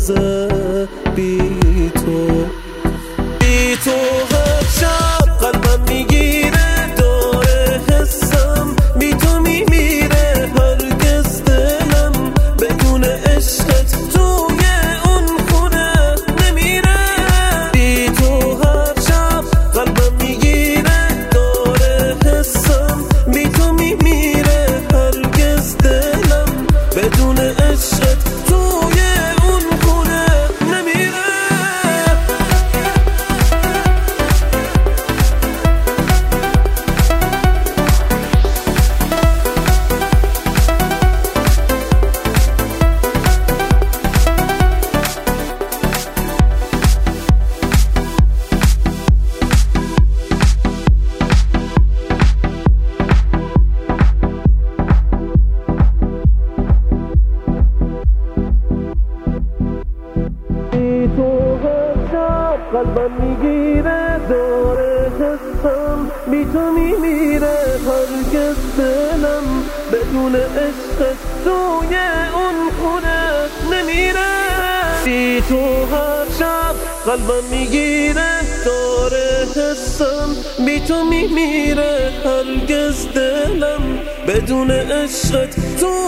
روزه بی تو هر شب قلبم میگیره داره حسم بی تو میمیره هرگز دلم بدون عشقت توی اون خونه نمیره بی تو هر شب قلبم میگیره داره حسم بی تو میمیره هرگز دلم بدون عشقت توی اون خونه نمیره قلبم میگیره داره حسم بی تو میمیره هرگز دلم بدون عشقت توی اون خونه نمیره بی تو هر شب قلبم میگیره داره حسم بی تو میمیره هرگز دلم بدون عشقت